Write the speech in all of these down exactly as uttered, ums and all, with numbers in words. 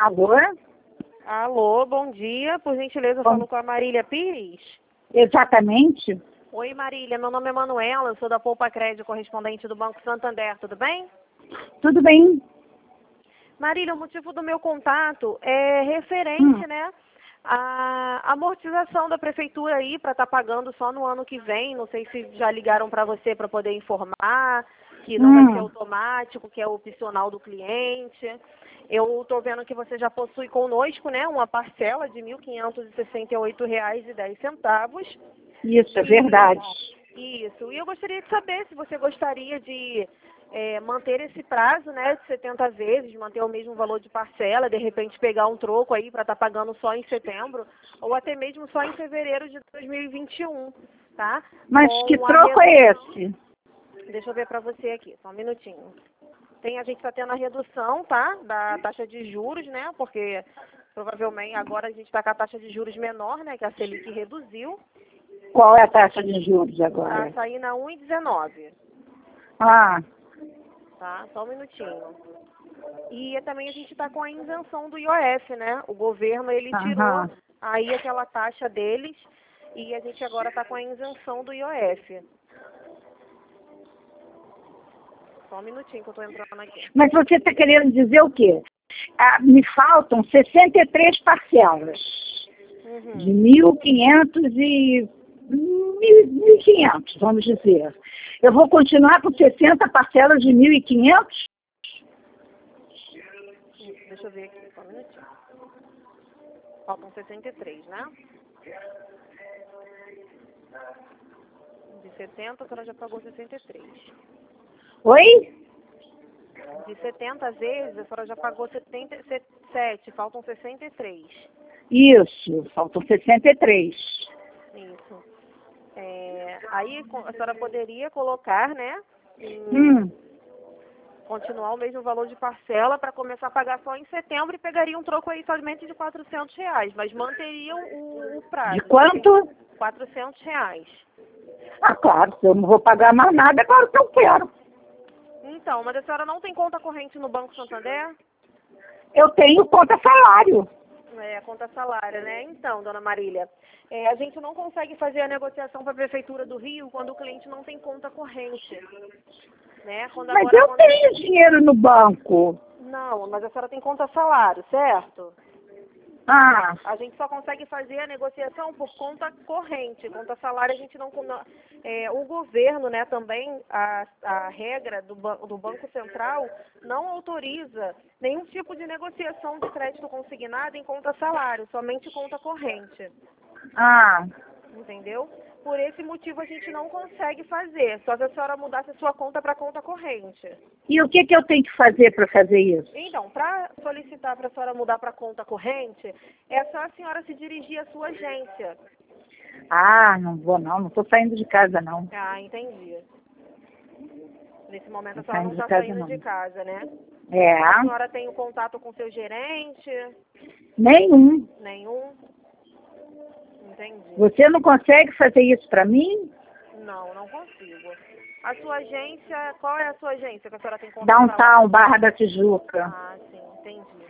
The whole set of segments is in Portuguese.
Alô? Alô, bom dia. Por gentileza, Bom. falo com a Marília Pires. Exatamente. Oi, Marília. Meu nome é Manuela, eu sou da Poupa Crédito, correspondente do Banco Santander. Tudo bem? Tudo bem? Marília, o motivo do meu contato é referente, Hum. né, à amortização da prefeitura aí para estar pagando só no ano que vem. Não sei se já ligaram para você para poder informar que não Hum. vai ser automático, que é opcional do cliente. Eu estou vendo que você já possui conosco, né, uma parcela de mil quinhentos e sessenta e oito reais e dez centavos. Isso, é verdade. Isso. E eu gostaria de saber se você gostaria de é, manter esse prazo, né, de setenta vezes, manter o mesmo valor de parcela, de repente pegar um troco aí para estar pagando só em setembro, ou até mesmo só em fevereiro de dois mil e vinte e um, tá? Mas Com que a troco é redução- esse? Deixa eu ver para você aqui, só um minutinho. Tem, a gente está tendo a redução, tá, da taxa de juros, né, porque provavelmente agora a gente está com a taxa de juros menor, né, que a Selic reduziu, Qual é a taxa de juros está agora? saindo a um vírgula dezenove. Ah, Tá? Só um minutinho. E também a gente está com a isenção do I O F, né? O governo, ele tirou aham. aí aquela taxa deles e a gente agora está com a isenção do I O F. Só um minutinho que eu estou entrando aqui. Mas você está querendo dizer o quê? Ah, me faltam sessenta e três parcelas Uhum. de mil e quinhentos e mil e quinhentos, vamos dizer. Eu vou continuar com sessenta parcelas de mil e quinhentos? Deixa eu ver aqui, só um minutinho. Faltam sessenta e três, né? De setenta, a senhora já pagou sessenta e três. Oi? De setenta vezes, a senhora já pagou setenta e sete, faltam sessenta e três. Isso, faltam sessenta e três. Isso. É, aí co- a senhora poderia colocar, né, em Hum. continuar o mesmo valor de parcela para começar a pagar só em setembro e pegaria um troco aí somente de quatrocentos reais, mas manteriam o, o prazo. De quanto? quatrocentos reais. Ah, claro, se eu não vou pagar mais nada, é claro que eu quero. Então, mas a senhora não tem conta corrente no Banco Santander? Eu tenho conta salário. É, a conta salário, né? Então, dona Marília, é, a gente não consegue fazer a negociação para a Prefeitura do Rio quando o cliente não tem conta corrente. Né? Quando Mas agora, eu quando... tenho dinheiro no banco. Não, mas a senhora tem conta salário, certo? Ah, A gente só consegue fazer a negociação por conta corrente. Conta salário a gente não... É, o governo, né, também, a, a regra do, ban- do Banco Central não autoriza nenhum tipo de negociação de crédito consignado em conta salário, somente conta corrente. ah. Entendeu? Por esse motivo a gente não consegue fazer, só se a senhora mudasse a sua conta para conta corrente. E o que, que eu tenho que fazer para fazer isso? Então, para solicitar para a senhora mudar para conta corrente, é só a senhora se dirigir à sua agência. Ah, não vou não, não estou saindo de casa não. Ah, entendi. Nesse momento a Não senhora não saindo de está casa saindo não. de casa, né? A É, senhora tem o contato com seu gerente? nenhum. Nenhum? Entendi. Você não consegue fazer isso para mim? Não, não consigo. A sua agência, qual é a sua agência que a senhora tem contato? Downtown, Barra da Tijuca. Ah, sim, entendi.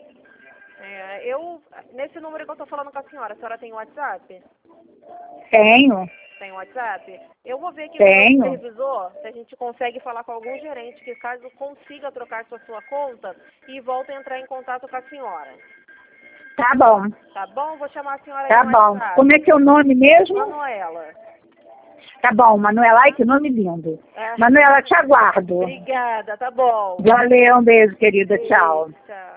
É, eu, nesse número que eu estou falando com a senhora, a senhora tem WhatsApp? Tenho, Tem WhatsApp? Eu vou ver aqui com o tenho. meu supervisor se a gente consegue falar com algum gerente que caso consiga trocar sua sua conta e volta a entrar em contato com a senhora. Tá bom, Tá bom? Vou chamar a senhora tá aí no bom. WhatsApp. Como é que é o nome mesmo? Manuela. Tá bom, Manuela. Ai, que nome lindo. É. Manuela, te aguardo. Obrigada, tá bom. Valeu, um beijo, querida. Tchau. Tchau.